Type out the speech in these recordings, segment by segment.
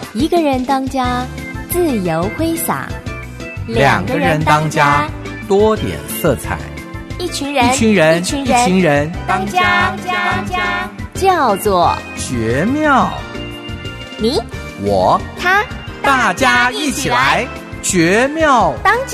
一个人当家，自由挥洒； 两个人当家，多点色彩； 一群人当家， 叫做绝妙。 你我他， 大家一起来绝妙当家。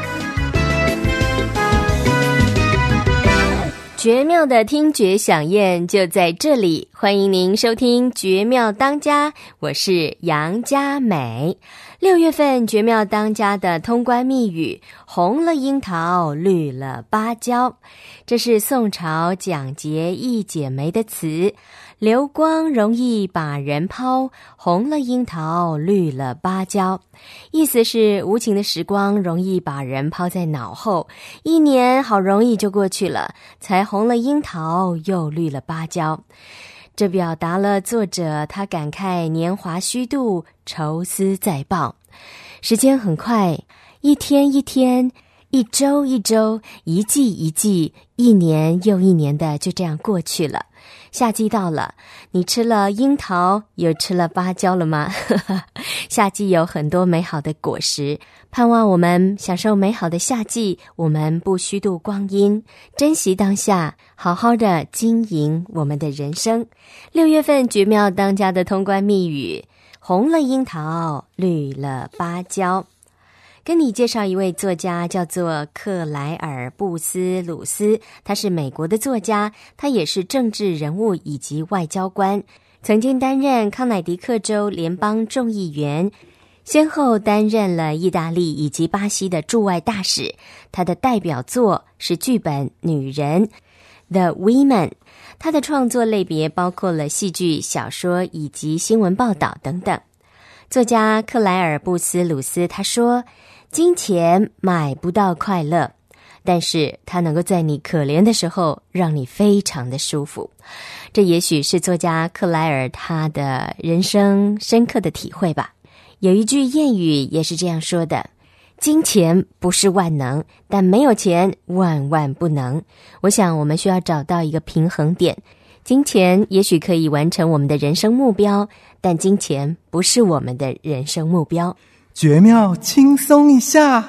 绝妙的听觉飨宴就在这里，欢迎您收听绝妙当家，我是杨佳美。6月份绝妙当家的通关密语，红了樱桃，绿了芭蕉，这是宋朝蒋捷一剪梅的词。流光容易把人抛，红了樱桃，绿了芭蕉。意思是无情的时光容易把人抛在脑后，一年好容易就过去了，才红了樱桃，又绿了芭蕉。这表达了作者他感慨年华虚度，愁思在抱。时间很快，一天一天，一周一周，一季一季，一年又一年的就这样过去了。夏季到了，你吃了樱桃，又吃了芭蕉了吗？夏季有很多美好的果实，盼望我们享受美好的夏季，我们不虚度光阴，珍惜当下，好好的经营我们的人生。6月份绝妙当家的通关密语，红了樱桃，绿了芭蕉。跟你介绍一位作家，叫做克莱尔·布斯鲁斯，他是美国的作家，他也是政治人物以及外交官，曾经担任康乃狄克州联邦众议员，先后担任了意大利以及巴西的驻外大使。他的代表作是剧本《女人》The Women， 他的创作类别包括了戏剧、小说以及新闻报道等等。作家克莱尔·布斯鲁斯他说，金钱买不到快乐，但是它能够在你可怜的时候让你非常的舒服。这也许是作家克莱尔他的人生深刻的体会吧。有一句谚语也是这样说的，金钱不是万能，但没有钱万万不能。我想我们需要找到一个平衡点，金钱也许可以完成我们的人生目标，但金钱不是我们的人生目标。 绝妙轻松一下。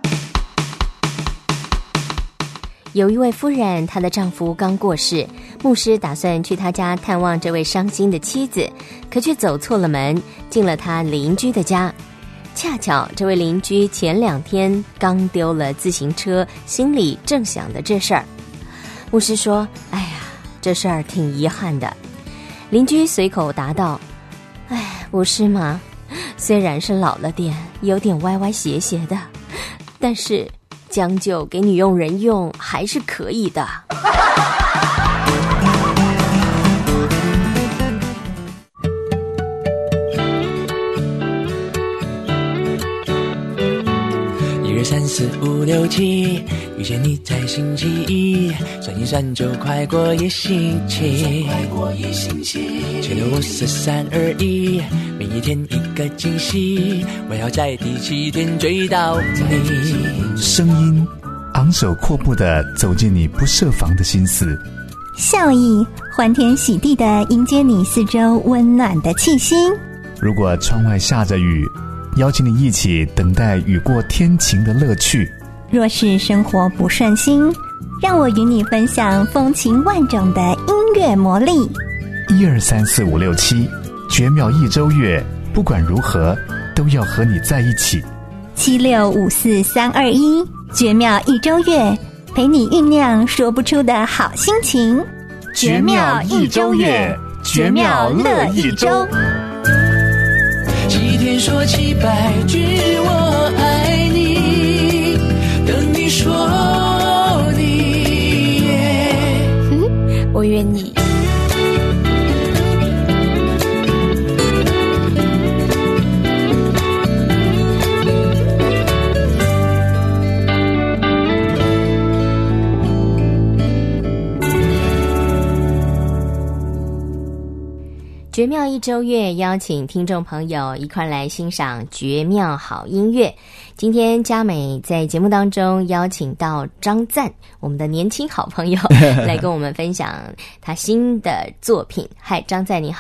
有一位夫人，她的丈夫刚过世，牧师打算去她家探望这位伤心的妻子，可却走错了门，进了他邻居的家。恰巧这位邻居前2天刚丢了自行车，心里正想着这事儿。牧师说，哎呀，这事儿挺遗憾的。邻居随口答道，哎，不是吗？虽然是老了点，有点歪歪斜斜的，但是将就给女佣人用还是可以的。 1、2、3、4、5、6、7，遇见你在星期一，算一算就快过一星期。7、6、5、4、3、2、1，每一天一个惊喜，我要在第7天追到你。 声音昂首阔步地走进你不设防的心思， 笑意欢天喜地地迎接你四周温暖的气息。 如果窗外下着雨，邀请你一起等待雨过天晴的乐趣。 若是生活不顺心，让我与你分享风情万种的音乐魔力。 1、2、3、4、5、6、7，绝妙一周月，不管如何都要和你在一起。 7、6、5、4、3、2、1，绝妙一周月，陪你酝酿说不出的好心情。 绝妙一周月，绝妙乐一周。 7天说700句我爱你，等你说你耶。 我愿意。绝妙一周月，邀请听众朋友一块来欣赏绝妙好音乐。今天佳美在节目当中邀请到张赞，我们的年轻好朋友来跟我们分享他新的作品。嗨，张赞你好。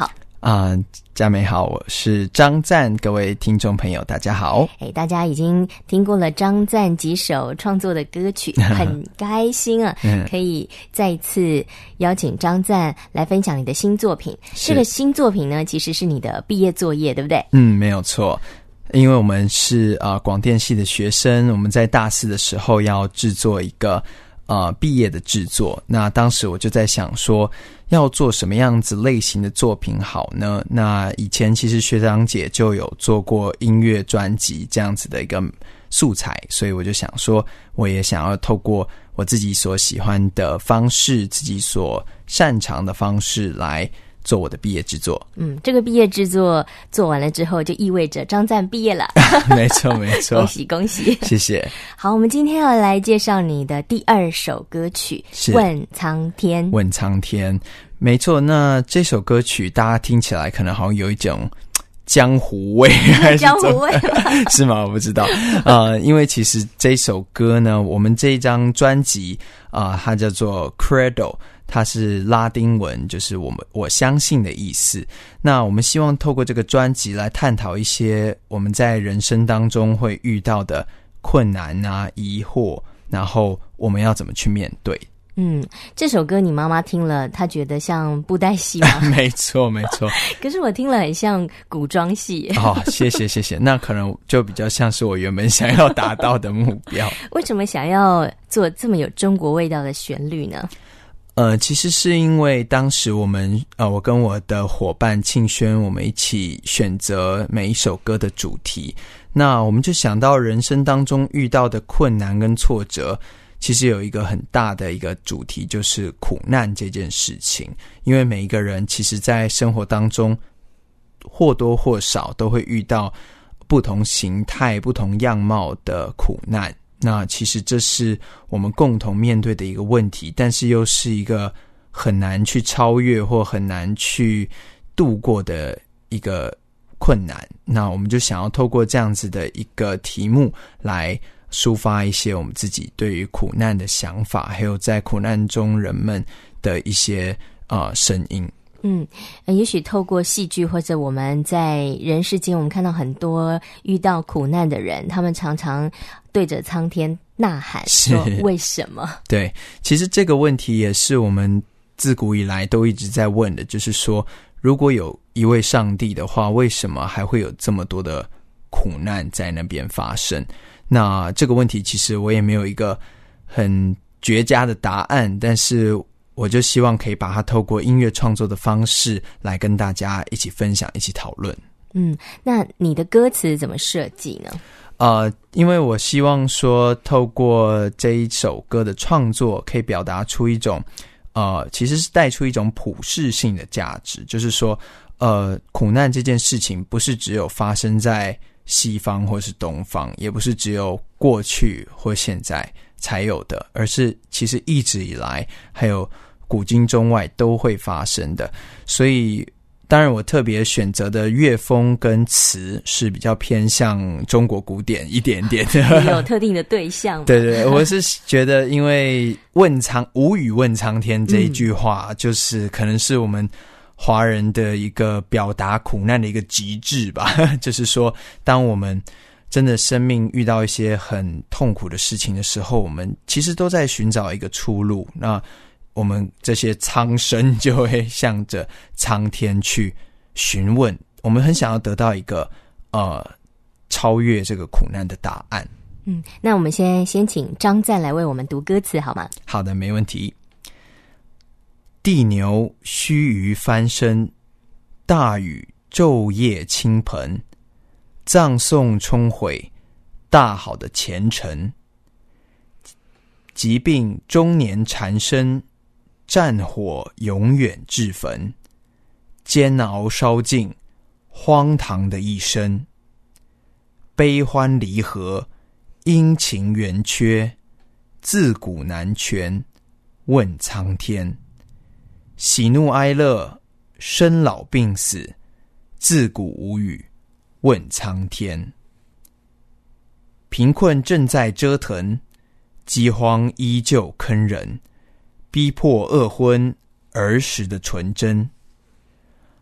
嘉美好，我是张赞，各位听众朋友大家好。 大家已经听过了张赞几首创作的歌曲，很开心啊，可以再一次邀请张赞来分享你的新作品。这个新作品呢，其实是你的毕业作业，对不对？没有错。因为我们是广电系的学生，我们在大四的时候要制作一个毕业的制作。那当时我就在想说，要做什么样子类型的作品好呢？那以前其实学长姐就有做过音乐专辑这样子的一个素材，所以我就想说，我也想要透过我自己所喜欢的方式，自己所擅长的方式来做我的毕业制作。 这个毕业制作做完了之后，就意味着张赞毕业了。 没错没错， 恭喜恭喜， 谢谢。 好，我们今天要来介绍你的第2首歌曲《问苍天》。问苍天， 没错。那这首歌曲大家听起来可能好像有一种江湖味， 江湖味是吗？我不知道。因为其实这首歌呢，我们这一张专辑它叫做 Credo，它是拉丁文，就是我相信的意思。那我们希望透过这个专辑来探讨一些我们在人生当中会遇到的困难疑惑，然后我们要怎么去面对。 这首歌你妈妈听了，她觉得像布袋戏吗？ 没错没错。 可是我听了很像古装戏。 谢谢。那可能就比较像是我原本想要达到的目标。 为什么想要做这么有中国味道的旋律呢？ 其实是因为当时我跟我的伙伴庆轩，我们一起选择每一首歌的主题。那我们就想到人生当中遇到的困难跟挫折，其实有一个很大的一个主题，就是苦难这件事情。因为每一个人其实在生活当中或多或少都会遇到不同形态、不同样貌的苦难。那其实这是我们共同面对的一个问题，但是又是一个很难去超越或很难去度过的一个困难。那我们就想要透过这样子的一个题目来抒发一些我们自己对于苦难的想法，还有在苦难中人们的一些声音。 也许透过戏剧或者我们在人世间，我们看到很多遇到苦难的人，他们常常对着苍天呐喊说为什么。 对，其实这个问题也是我们自古以来都一直在问的，就是说如果有一位上帝的话，为什么还会有这么多的苦难在那边发生？那这个问题其实我也没有一个很绝佳的答案，但是我就希望可以把它透过音乐创作的方式来跟大家一起分享，一起讨论。 那你的歌词怎么设计呢？ 因为我希望说透过这一首歌的创作可以表达出一种其实是带出一种普世性的价值，就是说苦难这件事情不是只有发生在西方或是东方，也不是只有过去或现在才有的，而是其实一直以来还有古今中外都会发生的。所以当然我特别选择的乐风跟词是比较偏向中国古典一点点的。 有特定的对象。 对，我是觉得因为无语问苍天这一句话，就是可能是我们华人的一个表达苦难的一个极致吧。就是说当我们真的生命遇到一些很痛苦的事情的时候，我们其实都在寻找一个出路。那我们这些苍生就会向着苍天去询问，我们很想要得到一个超越这个苦难的答案。 那我们先请张赞来为我们读歌词好吗？ 好的，没问题。地牛须臾翻身，大雨昼夜倾盆，葬送冲毁大好的前程，疾病终年缠身，战火永远至焚，煎熬烧尽荒唐的一生，悲欢离合阴晴圆缺，自古难全问苍天，喜怒哀乐生老病死，自古无语问苍天。贫困正在折腾，饥荒依旧坑人，逼迫饿昏儿时的纯真。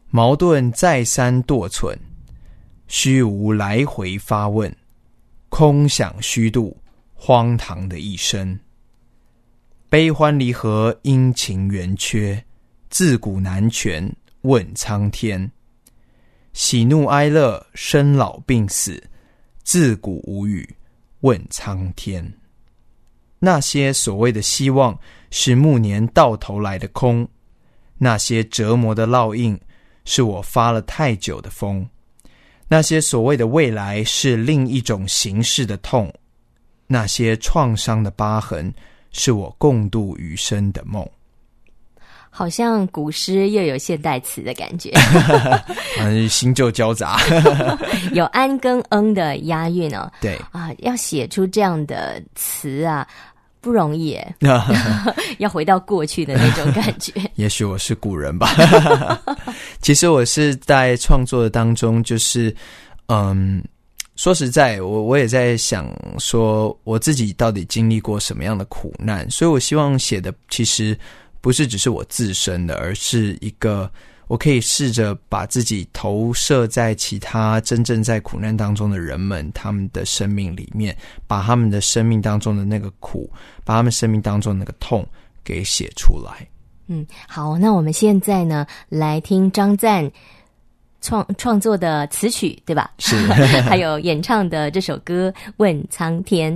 矛盾再三堕存，虚无来回发问，空想虚度，荒唐的一生。悲欢离合，阴晴圆缺，自古难全，问苍天。喜怒哀乐，生老病死，自古无语，问苍天。那些所谓的希望，是暮年到头来的空；那些折磨的烙印，是我发了太久的疯；那些所谓的未来，是另一种形式的痛；那些创伤的疤痕，是我共度余生的梦。 好像古诗又有现代词的感觉新旧交杂有安跟恩的押韵哦。 对啊，要写出这样的词啊不容易耶要回到过去的那种感觉也许我是古人吧其实我是在创作的当中，就是说实在，我也在想说我自己到底经历过什么样的苦难，所以我希望写的其实不是只是我自身的，而是一个我可以试着把自己投射在其他真正在苦难当中的人们，他们的生命里面，把他们的生命当中的那个苦，把他们生命当中的那个痛给写出来。 好，那我们现在呢来听张赞创作的词曲，对吧？ 是还有演唱的这首歌《问苍天》。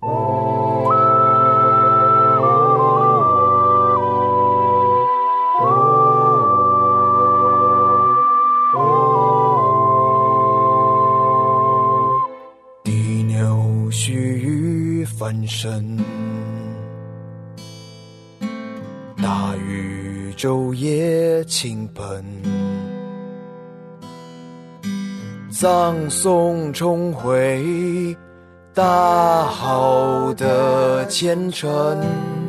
地牛须臾翻身，大宇宙也倾盆，葬送重回大好的前程，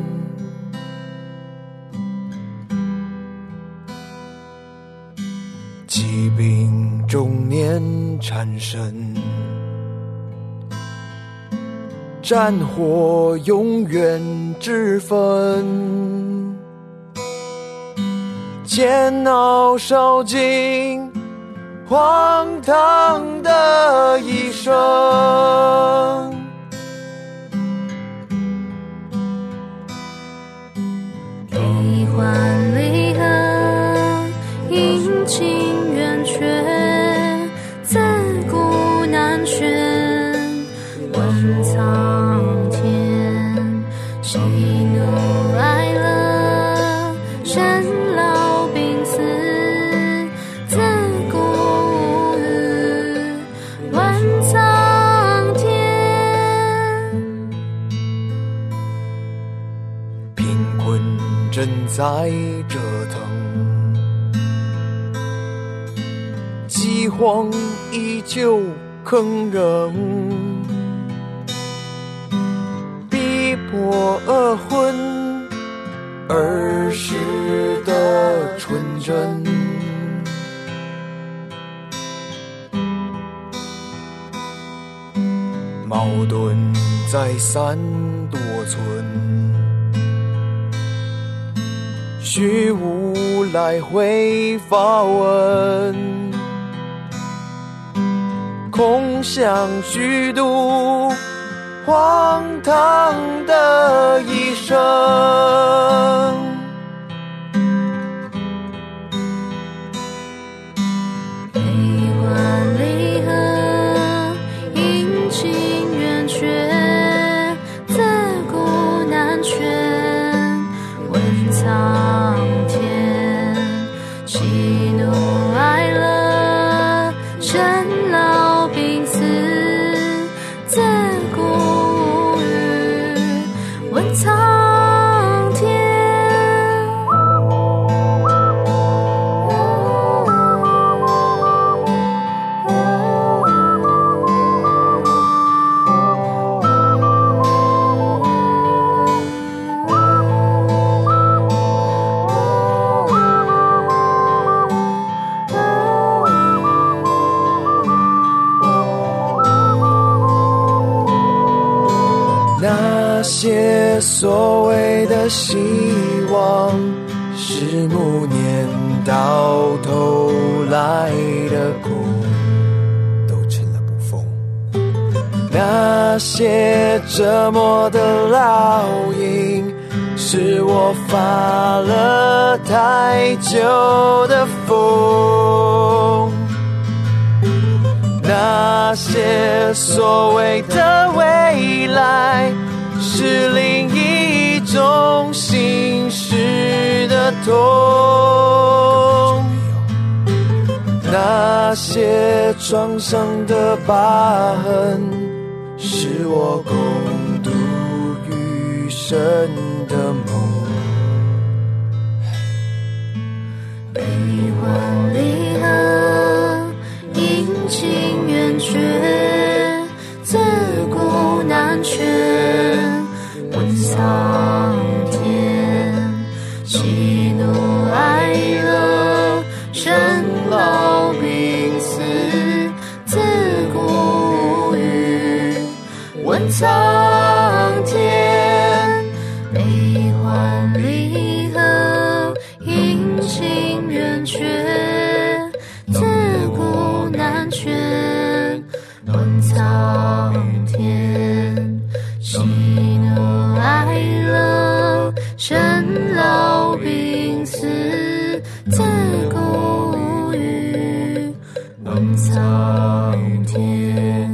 疾病中年缠身，战火永远之分，煎熬烧尽荒唐的一生， 悲欢离合，阴晴圆缺，自古难全，问苍天，喜怒哀乐，生老病死，自古无语，问苍天。 贫困正在折腾，饥荒依旧坑人，逼迫而昏儿时的纯真，矛盾再三多存，虚无来回发问，空想虚度荒唐的一生， 悲欢离合，阴晴圆缺，自古难全，问苍天，喜怒哀乐，生老病死，自古无语，问苍天。 那些所谓的希望，是暮年到头来的苦都成了不风。那些折磨的烙印，是我发了太久的疯。那些所谓的未来，是另一种形式的痛。那些创伤的疤痕，是我共度余生的梦。 悲欢离合，阴晴圆缺，自古难全，问苍天，喜怒哀乐，生老病死，自古无语，问苍天。悲欢离合，阴晴圆缺，自古难全，问苍天。喜怒哀乐，生老病死，自古无语，问苍天。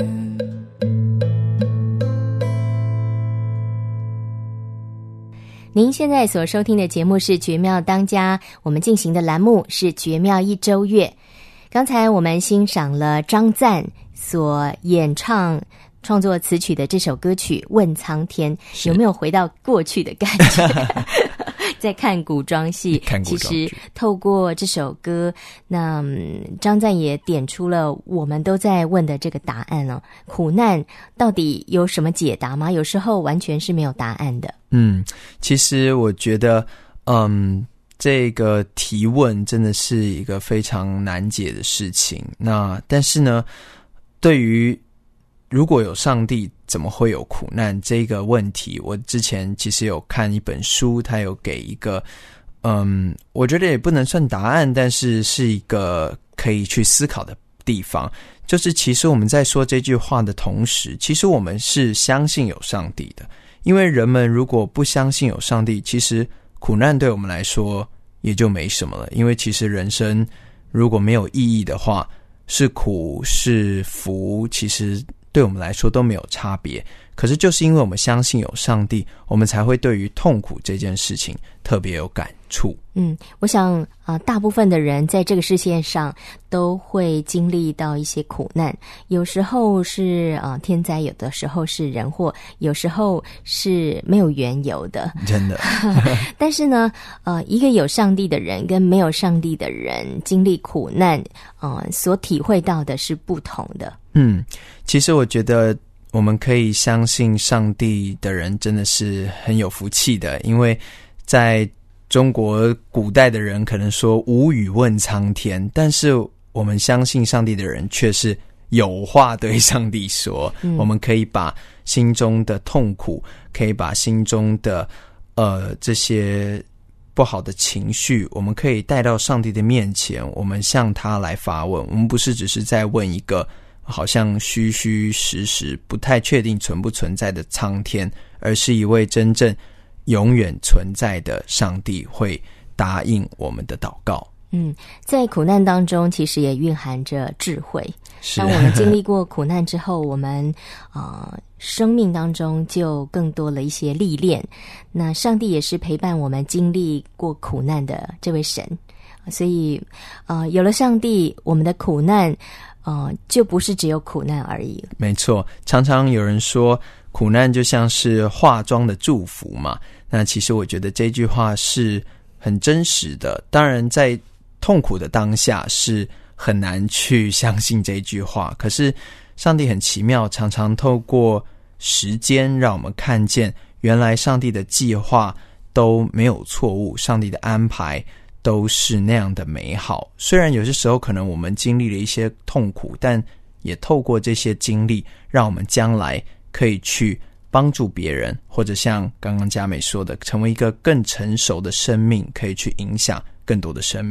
您现在所收听的节目是《绝妙当家》，我们进行的栏目是《绝妙一周月》。刚才我们欣赏了张赞所演唱创作词曲的这首歌曲《问苍天》，有没有回到过去的感觉？在看古装戏，其实透过这首歌，那张赞也点出了我们都在问的这个答案哦。苦难到底有什么解答吗？有时候完全是没有答案的。 其实我觉得，这个提问真的是一个非常难解的事情。那但是呢，对于如果有上帝，怎么会有苦难这个问题，我之前其实有看一本书，它有给一个我觉得也不能算答案，但是是一个可以去思考的地方。就是其实我们在说这句话的同时，其实我们是相信有上帝的。因为人们如果不相信有上帝，其实苦难对我们来说也就没什么了。因为其实人生如果没有意义的话，是苦是福，其实对我们来说都没有差别。可是就是因为我们相信有上帝，我们才会对于痛苦这件事情特别有感触。 我想大部分的人在这个世界上都会经历到一些苦难，有时候是天灾，有的时候是人祸，有时候是没有缘由的， 真的。 但是呢一个有上帝的人跟没有上帝的人经历苦难所体会到的是不同的。 其实我觉得我们可以相信上帝的人真的是很有福气的，因为在中国古代的人可能说无语问苍天，但是我们相信上帝的人却是有话对上帝说。我们可以把心中的痛苦，可以把心中的这些不好的情绪，我们可以带到上帝的面前，我们向他来发问。我们不是只是在问一个好像虚虚实实不太确定存不存在的苍天，而是一位真正永远存在的上帝会答应我们的祷告。 在苦难当中其实也蕴含着智慧。当我们经历过苦难之后，我们生命当中就更多了一些历练。那上帝也是陪伴我们经历过苦难的这位神，所以有了上帝，我们的苦难就不是只有苦难而已。 没错，常常有人说苦难就像是化妆的祝福嘛，那其实我觉得这句话是很真实的。当然在痛苦的当下是很难去相信这句话，可是上帝很奇妙，常常透过时间让我们看见原来上帝的计划都没有错误，上帝的安排都是那样的美好。虽然有些时候可能我们经历了一些痛苦，但也透过这些经历让我们将来可以去帮助别人，或者像刚刚佳美说的，成为一个更成熟的生命，可以去影响更多的生命。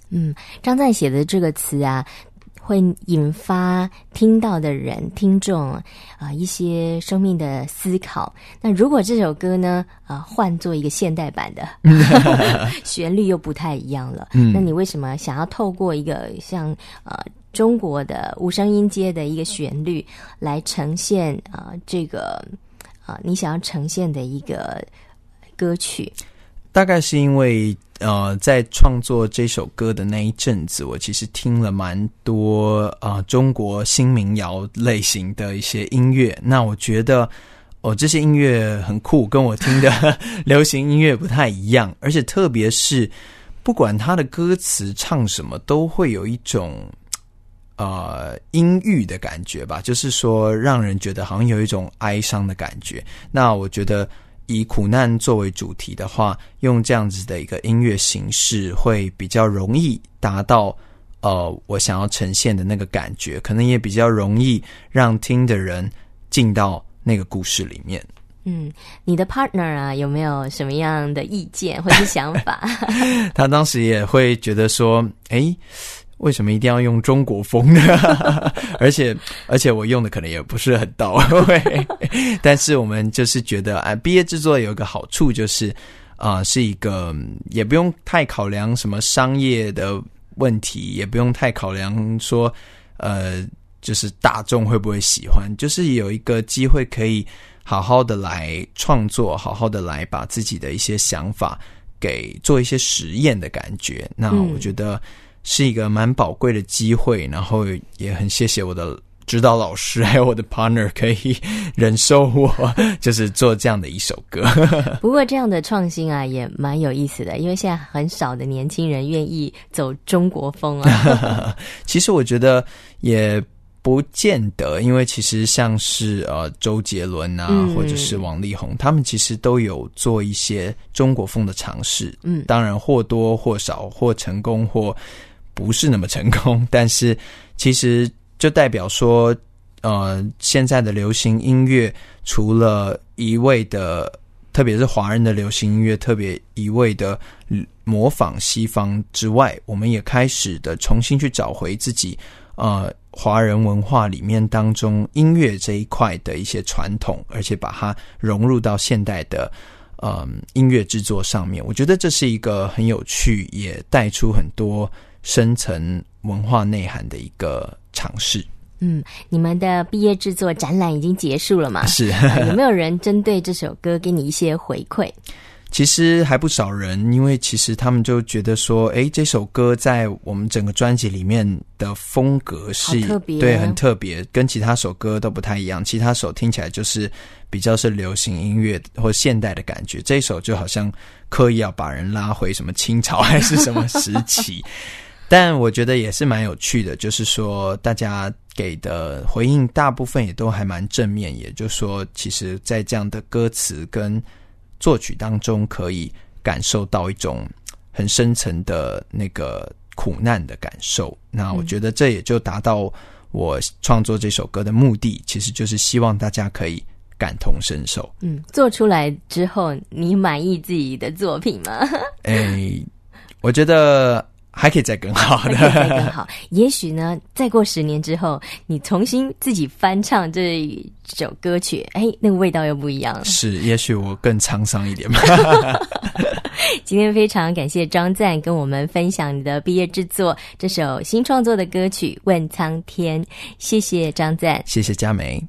张赞写的这个词啊，会引发听到的人听众一些生命的思考。那如果这首歌呢换做一个现代版的旋律又不太一样了，那你为什么想要透过一个像中国的无声音阶的一个旋律来呈现这个你想要呈现的一个歌曲？ 大概是因为在创作这首歌的那一阵子，我其实听了蛮多中国新民谣类型的一些音乐。那我觉得这些音乐很酷，跟我听的流行音乐不太一样，而且特别是不管它的歌词唱什么，都会有一种阴郁的感觉吧，就是说让人觉得好像有一种哀伤的感觉。那我觉得以苦难作为主题的话，用这样子的一个音乐形式会比较容易达到我想要呈现的那个感觉，可能也比较容易让听的人进到那个故事里面。 你的 partner 有没有什么样的意见或是想法？ 他当时也会觉得说为什么一定要用中国风呢？而且我用的可能也不是很到位，但是我们就是觉得毕业制作有一个好处就是是一个也不用太考量什么商业的问题，也不用太考量说就是大众会不会喜欢，就是有一个机会可以好好的来创作，好好的来把自己的一些想法给做一些实验的感觉。那我觉得是一个蛮宝贵的机会，然后也很谢谢我的指导老师还有我的 partner 可以忍受我就是做这样的一首歌。 不过这样的创新也蛮有意思的，因为现在很少的年轻人愿意走中国风其实我觉得也不见得，因为其实像是周杰伦或者是王力宏，他们其实都有做一些中国风的尝试。当然或多或少，或成功或不是那么成功，但是其实就代表说现在的流行音乐除了一味的，特别是华人的流行音乐特别一味的模仿西方之外，我们也开始的重新去找回自己华人文化里面当中音乐这一块的一些传统，而且把它融入到现代的音乐制作上面。我觉得这是一个很有趣，也带出很多深层文化内涵的一个尝试。 你们的毕业制作展览已经结束了吗？ 是有没有人针对这首歌给你一些回馈？ 其实还不少人，因为其实他们就觉得说这首歌在我们整个专辑里面的风格是特别， 对，很特别，跟其他首歌都不太一样。其他首听起来就是比较是流行音乐或现代的感觉，这一首就好像刻意要把人拉回什么清朝还是什么时期但我觉得也是蛮有趣的，就是说大家给的回应大部分也都还蛮正面，也就是说其实在这样的歌词跟作曲当中可以感受到一种很深层的那个苦难的感受。那我觉得这也就达到我创作这首歌的目的，其实就是希望大家可以感同身受。 做出来之后你满意自己的作品吗？ 我觉得还可以再更好的， 还可以再更好。也许呢再过10年之后你重新自己翻唱这首歌曲，那个味道又不一样了。是， 也许我更沧桑一点吧今天非常感谢张赞跟我们分享你的毕业制作，这首新创作的歌曲《问苍天》。谢谢张赞， 谢谢嘉梅。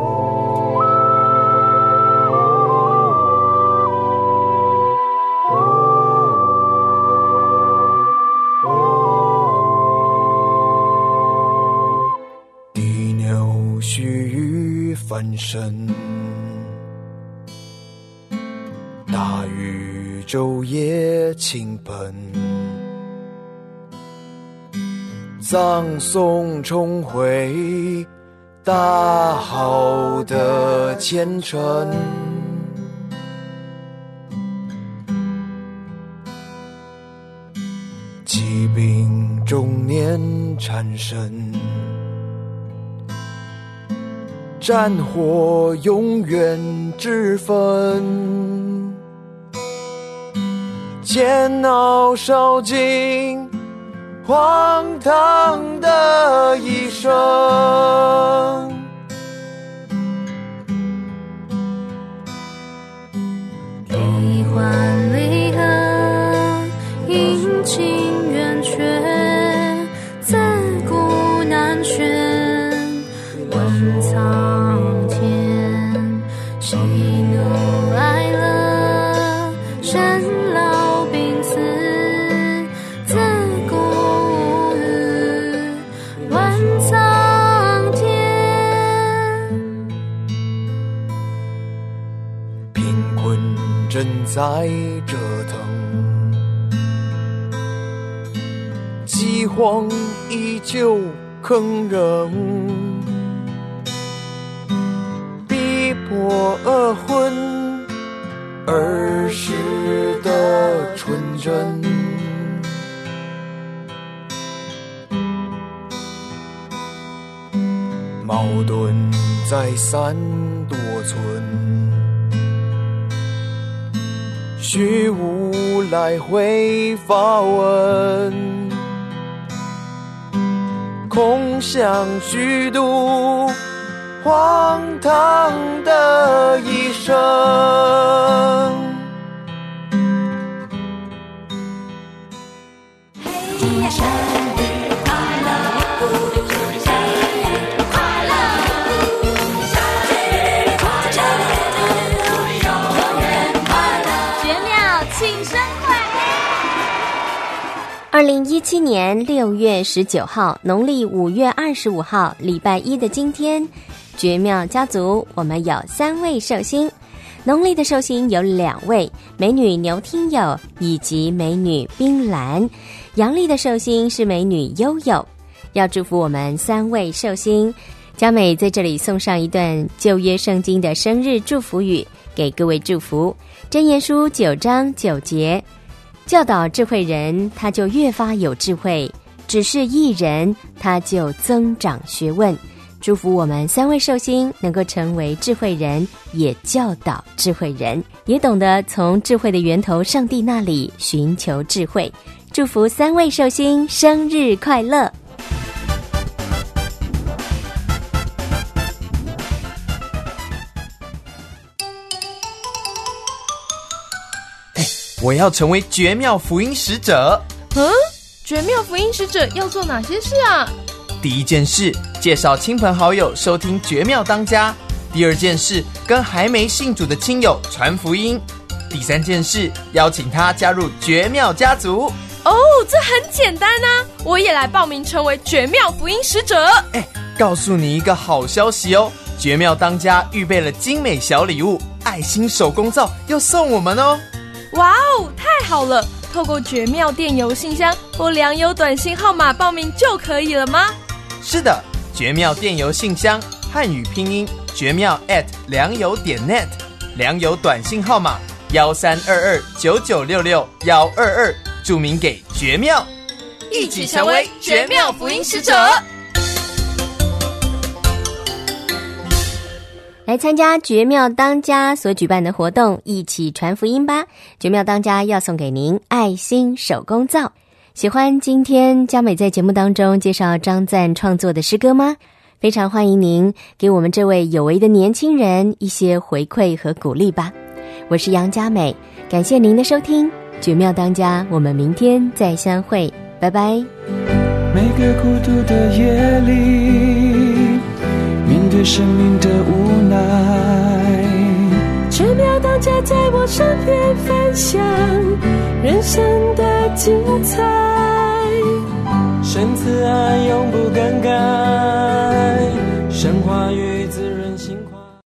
翻身，大宇宙也倾盆，葬送重回大好的前程，疾病中年缠身，战火永远之分，煎熬烧尽荒唐的一生。 悲欢离合，阴晴圆缺，自古难全。问苍天，喜怒哀乐，生老病死，自古无语。问苍天， 贫困正在折腾，饥荒依旧坑人，逼迫而昏儿时的纯真。矛盾在三多村，虚无来回发问，空想虚度荒唐的一生。 2017年6月19号，农历5月25号，礼拜一的今天，绝妙家族我们有3位寿星。农历的寿星有2位，美女牛听友以及美女冰兰。阳历的寿星是美女悠悠。要祝福我们3位寿星，佳美在这里送上一段旧约圣经的生日祝福语给各位祝福。箴言书9章9节，教导智慧人，他就越发有智慧；只是义人，他就增长学问。祝福我们3位寿星能够成为智慧人，也教导智慧人，也懂得从智慧的源头上帝那里寻求智慧。祝福3位寿星生日快乐！ 我要成为绝妙福音使者。 绝妙福音使者要做哪些事啊？ 第一件事，介绍亲朋好友收听绝妙当家。第二件事，跟还没信主的亲友传福音。第三件事，邀请他加入绝妙家族。 这很简单啊，我也来报名成为绝妙福音使者。 告诉你一个好消息哦，绝妙当家预备了精美小礼物，爱心手工皂要送我们哦。 哇哦，太好了！透过绝妙电邮信箱或良友短信号码报名就可以了吗？ 是的，绝妙电邮信箱汉语拼音绝妙良友.net， 良友短信号码13229966-122，注明给绝妙， 一起成为绝妙福音使者。 来参加绝妙当家所举办的活动，一起传福音吧！绝妙当家要送给您爱心手工皂。喜欢今天佳美在节目当中介绍张赞创作的诗歌吗？非常欢迎您给我们这位有为的年轻人一些回馈和鼓励吧。我是杨佳美，感谢您的收听，绝妙当家，我们明天再相会，拜拜。 每个孤独的夜里，面对生命的无奈，绝妙当家在我身边分享人生的精彩，神慈爱永不更改，